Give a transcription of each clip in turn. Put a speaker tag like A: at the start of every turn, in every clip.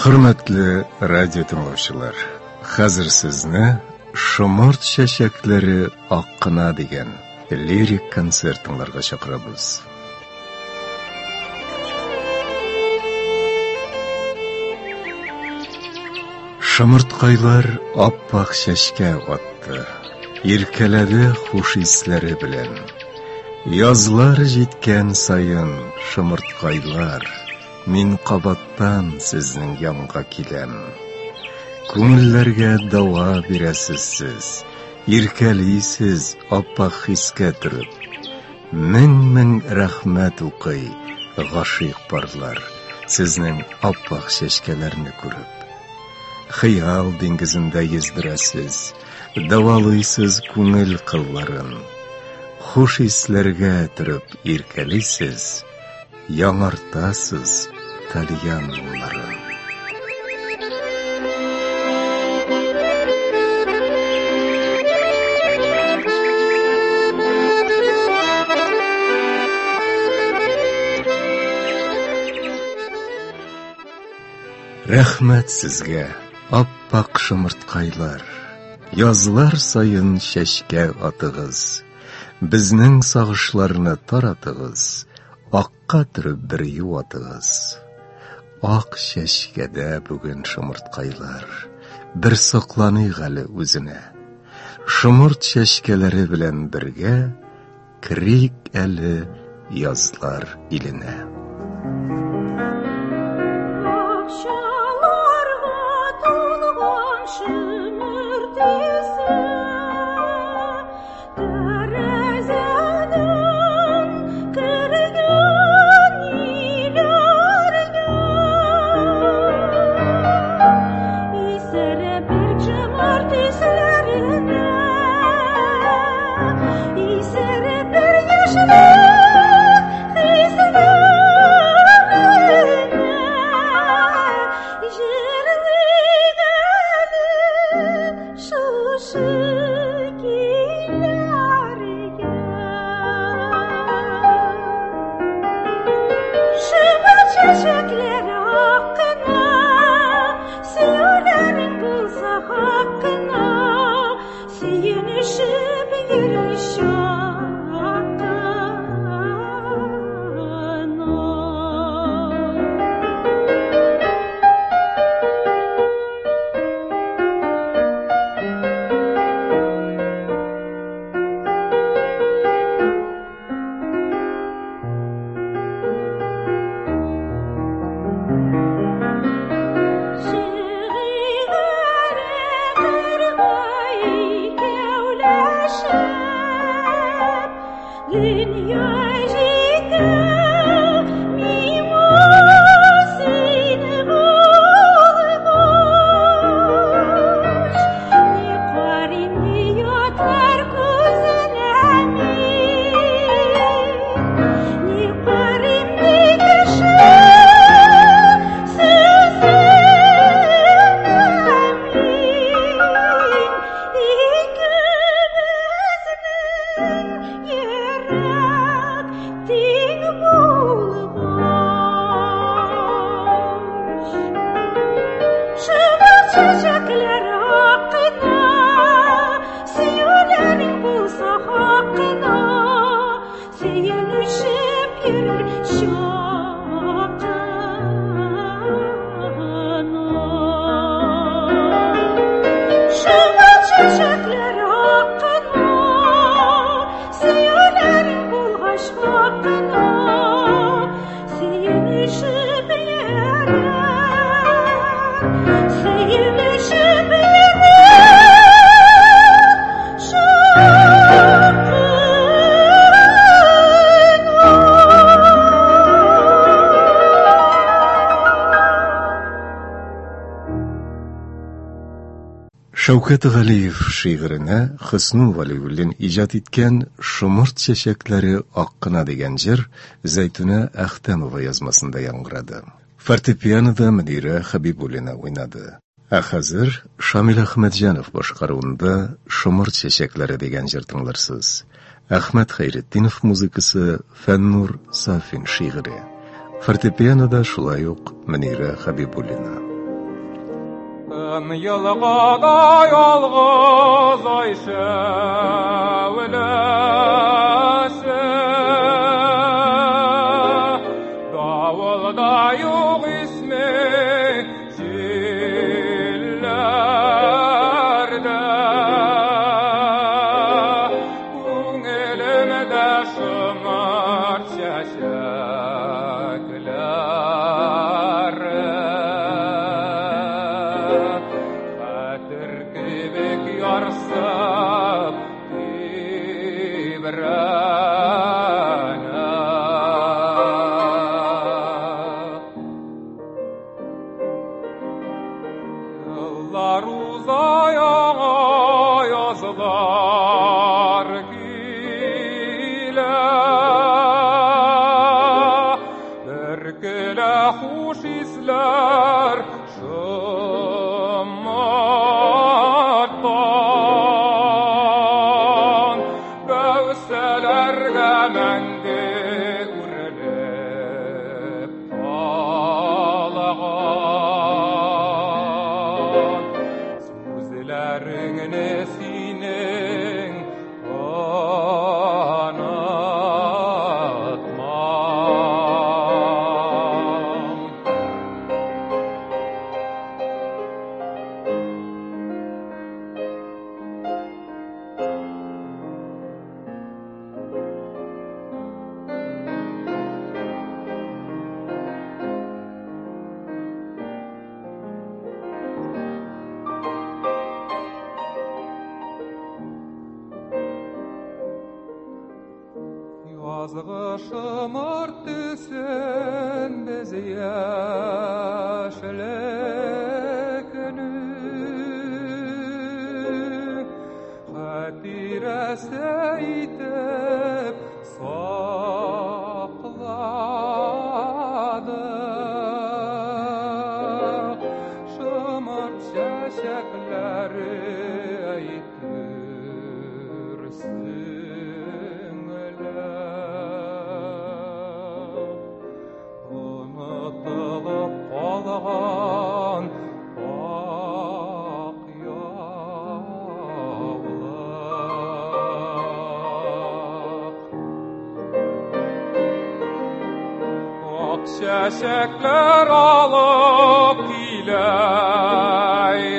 A: Hürmetli radyo dinləyicilər, hazır sizni Şomort şəşəkləri haqqına degan lirik konsertlarga chaqiramiz. Şomurtqaylar oppoq şashka otdi, erkaladi xush hislari bilan. Yozlar yetgan sayin şomurtqaylar min qabatdan sizning yonga kelem. Ko'ngillarga davo berasiz siz, erkalisiz oppoq hisga turib. Ming rahmat o'qiy, g'oshiq porlar, sizning oppoq shashkalarni ko'rib. Xiyol dengizida yezdirasiz, davolaysiz ko'ngil qillarin. Xush hislarga turib erkalisiz, yang'artasiz taliyan yo'llarin. Rahmat sizga, oppoq shumurtqaylar, yozlar sayin shashka otig'iz, bizning sog'ishlarni taratig'iz, oqqa turib bir yuvatig'iz. Oq shashkada bugun shumurtqaylar, bir soqlanig hali o'zini. Shumurt shashkalari bilan birga kirik ali yozlar iline. Shavkat G'aliyev she'rini Husnu Valiyullin ijod etgan Shumurt shashaklari oqqina degan jir Zaytuna Ahtamova yozmasida yangradi. Fortepianoda Munira Habibullina o'ynadi. Hozir Shamil Ahmadjanov boshqaruvida Shumurt shashaklari degan jir tinglarsiz. Ahmad Xayriddinov muzikasi, Fannur Safin she'ri. Fortepianoda shulay o'q Munira Habibullina.
B: Шын йылғада ялғыз айшы өлесі Дауылда юқ исме селлерді Көңілімді шымыр шәшәклері Қатыр кебек ярсып тебірәні Yıllar uzaya yazılar gile Berkele hoş isler şımarttan Göğselerge mende ürelip kalağan Sözlerine senin anlatmam Yazgı şımırttı sen biz yaşlekini Hatirese itip sakladık Şımırt çeşekleri Unutulup kalgan ak yavlak Ak çeşekler alıp giley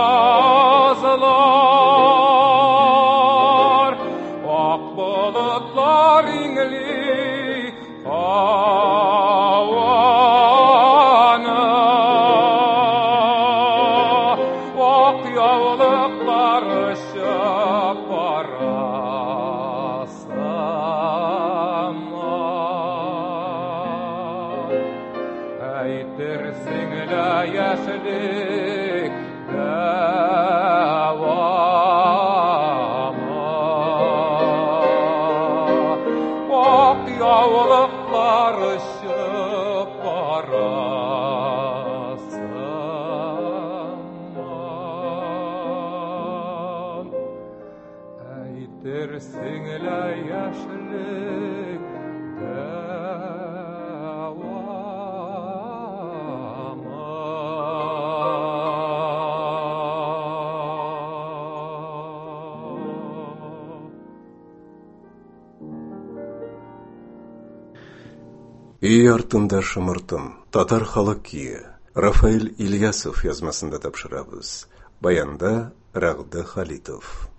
B: yazılar Ak bulutlar ingli havanı Ak yavlıklar ışıp parasaman Eytirsinle yaşlık devamı Ak yavlıklar ışıp parasaman Eytirsinle yaşlık
A: Үй артында шымыртым, татар халық күйі, Рафаэль Ильясов язмасында тапшырабыз. Баянда Рағды Халитов.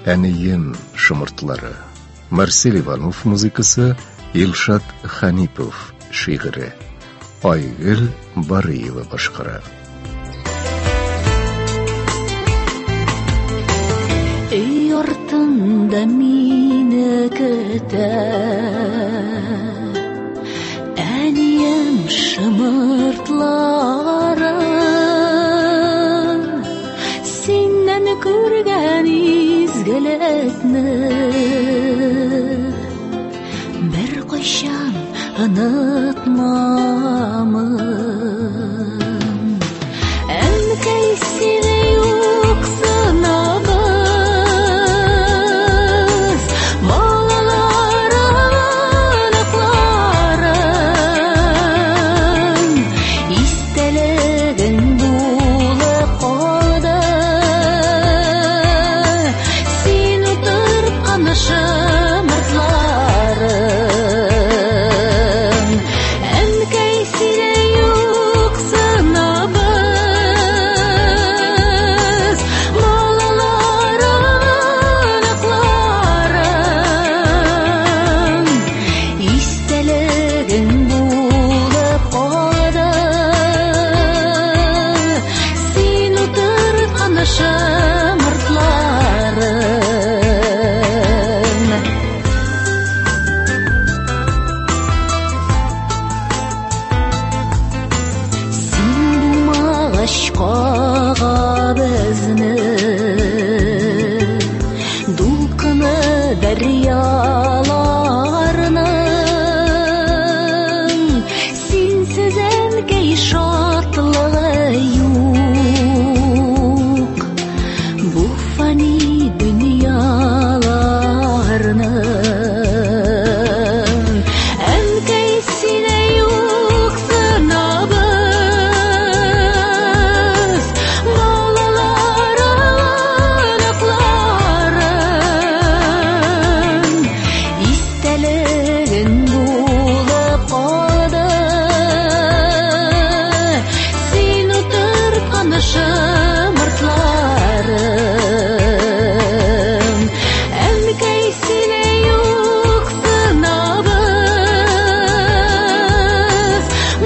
A: Әнейім шымыртлары. Марсель Иванов музыкасы, Илшат Ханипов шигыры. Айгөл Барыева башкара.
C: Үй артында мине көтә, әнием шымыртлары. Сеннән күргән изгелетне бер кайчан онытмамын. Әнкәй сине юксынабыз, балаларын акларын, истәлегең булып калды. Син утырып канышым артларын, әнкәй сине юксынабыз, балаларын акларын, истәлегең булып калды. Син утырып канышым артларын. Ашкага безне дулкыны дарьяларның, синсез әнкәй шатлыгы юк бу фани дөньяларның. Әнкәй сине юксынабыз, балаларын акларын, истәлегең булып калды. Син утырып канышым артларын, әнкәй сине юксынабыз,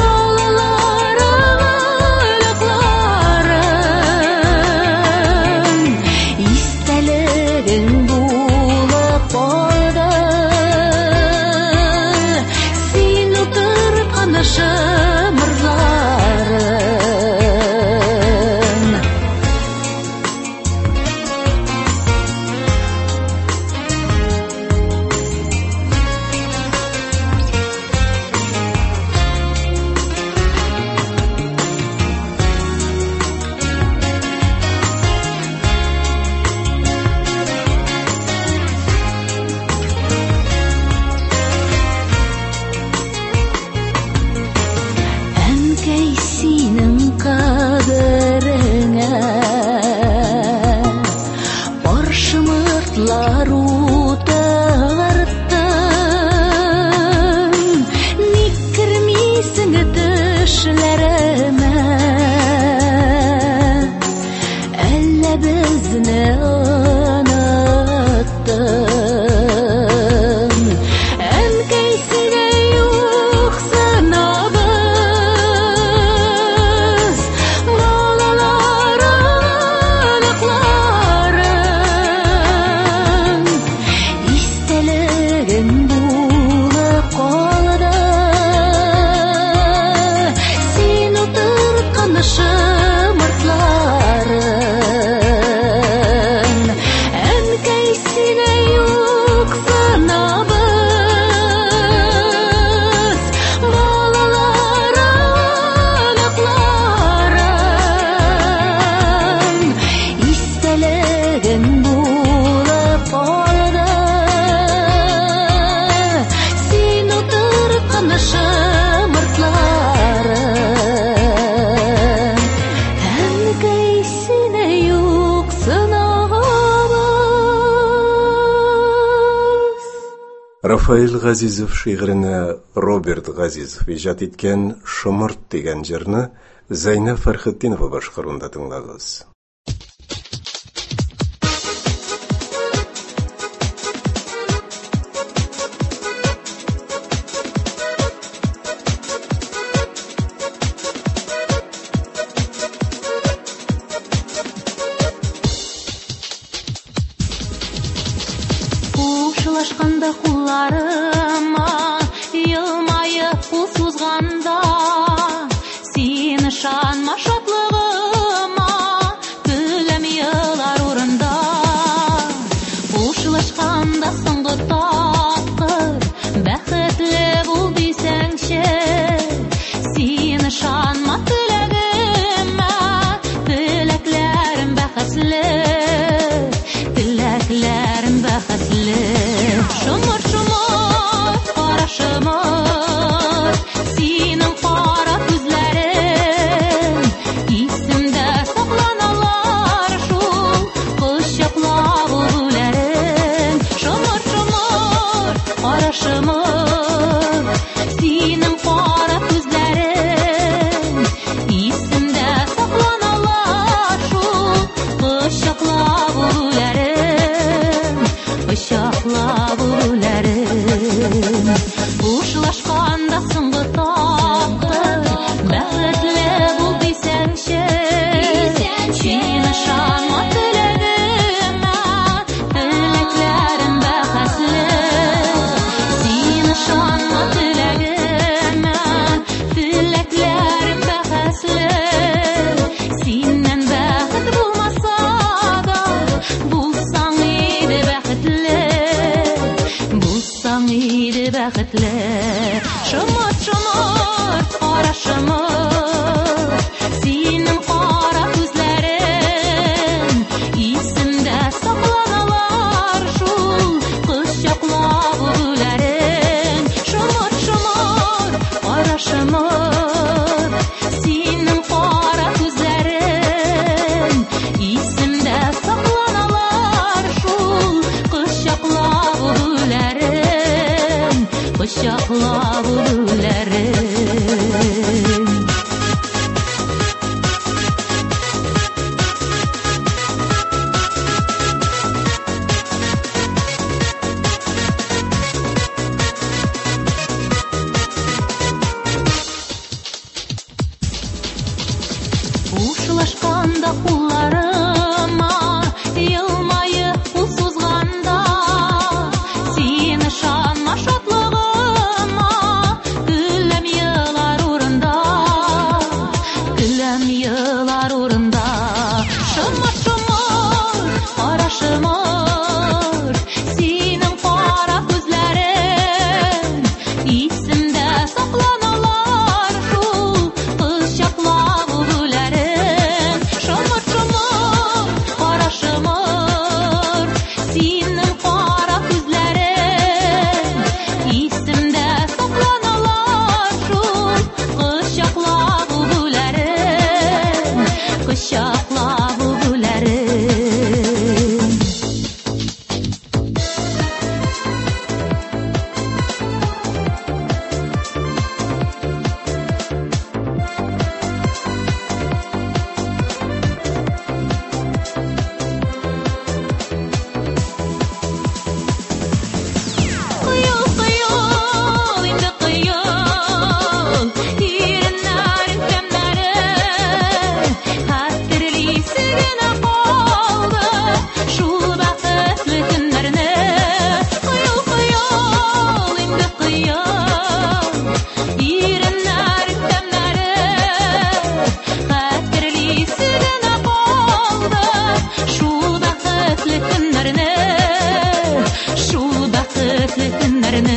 C: балаларын акларын, истәлегең булып калды. Син утырып канышым артларын. Әнкәй синең кадереңә паршымыртлар утырттың, ник кермисең төшләремә, әллә безне оныттың. Әнкәй сине юксынабыз, балаларын акларын, истәлегең булып калды. Син утырып канышым артларын, әнкәй сине юксынабыз, балаларын акларын, истәлегең булып калды. Син утырып канышым артларын, әнкәй сине юксынабыз.
A: Рафаэль Газизов шигырына Роберт Газизов иҗат иткән «Шымырт» дигән җырны Зәйнәп Фәрхетдинова башкаруында тыңлагыз.
C: төсле шымыр-шымыр кара шымыр синең кара күзләрең исемдә сакланалар шул кычаклап үләрең шымыр-шымыр кара шымыр синең кара күзләрең исемдә сакланалар шул кычаклап үләрең кычаклап үләрең Ушылашканда кулларыма елмайып кул сузганда син ышанма шатлыгыма көләм елар урында шымыр-шымыр кара шымыр синең кара күзләрең исемдә сакланалар шул кычаклап үләрең шымыр-шымыр кара шымыр синең кара күзләрең исемдә сакланалар шул кычаклап үләрең кычаклап үләрең Кыйыл, кыйыл, инде кыйыл, иреннәрең тәмнәре, хәтерлисе генә калды шул бәхетле көннәрне. Кыйыл, кыйыл, инде кыйыл, иреннәрең тәмнәре, хәтерлисе генә калды шул бәхетле көннәрне. Шул бәхетле көннәрне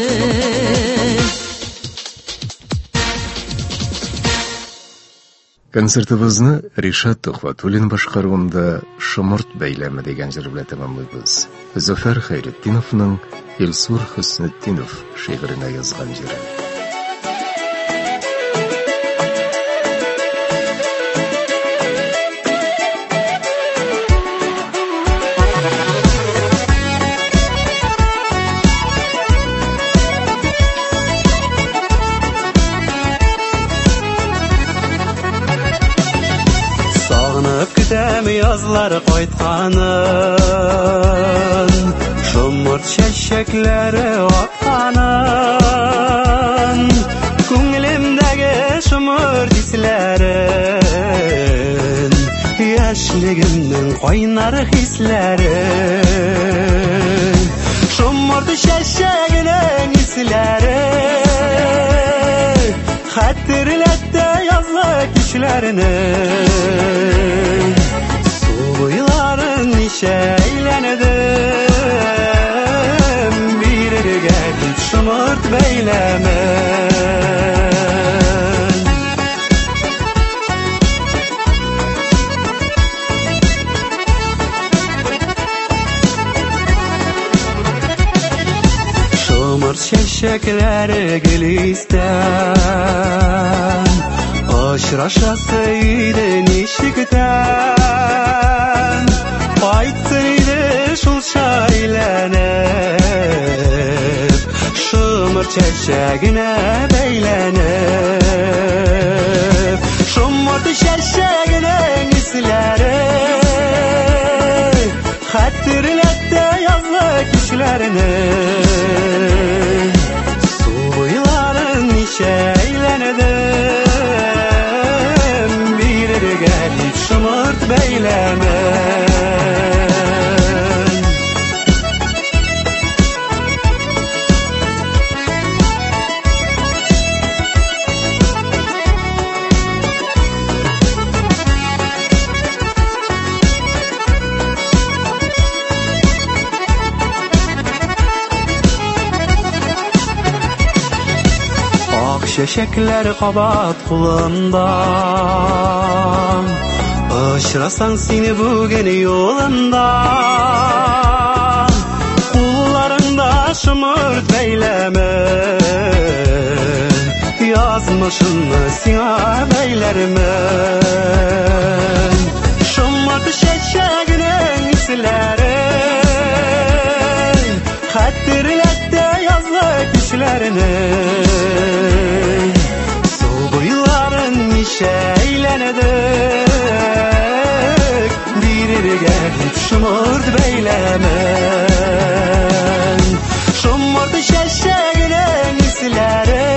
A: Концертыбызны Ришат Тухватуллин башкаруында Шымырт бәйләме дигән җыр белән тәмамлыйбыз. Зөфәр Хәйретдиновның Илсур Хөснетдинов шигыренә язган җыры.
D: Сагынып көтәм язлар кайтканын, шомырт чәчәкләре атканын, күңелемдәге шомырт исләрен, яшьлегемнең кайнар хисләрен, шомырт чәчәгенең исләре, хәтерләтте язлы кичләрне. Суйларын ничә әйләнедем, бирергә дип шымырт бәйләмен. Шымырт чәчәкләре гөлистән, очрашасы иде ничектән, кайтсын иде шулча әйләнеп, шымырт чәчәгенә бәйләнеп, шымырт чәчәгенең исләре, хәтерләтте язлы кичләрне. Суйларын ничә әйләнедем, бирергә дип шымырт бәйләмен. çeşekler kabat kulağımda. Aşırasan seni bugün yolunda. Kullarında şımırt beyleme. Yazmışını sina beylermen. Şımırt çeşeğinin isleri. Hatırlattı yazlık düşlerini. Soğuk yılların işeylenedik. Birir gelip şımırt beylemen. Şımırt çeşeğinin isleri.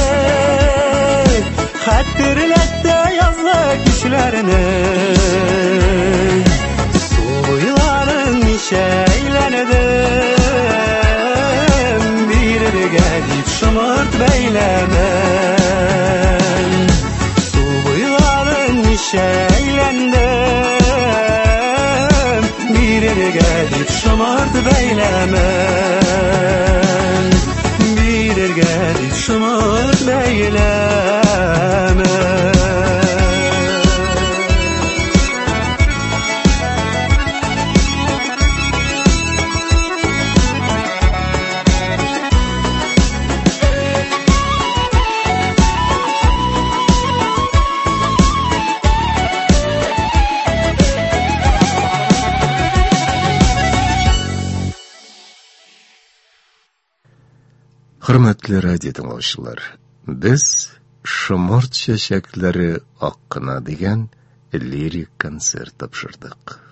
D: Hatırlattı yazlık düşlerini. Soğuk yılların işeylenedik. Gelip şımırt beylemen. Subayların işeylendim. Bir yere gelip şımırt beylemen. Bir yere gelip şımırt beylemen.
A: Hürmetli radyo dinleyiciler, biz Şımırt çeşekleri hakkına degan lirik konsert tapşırdık.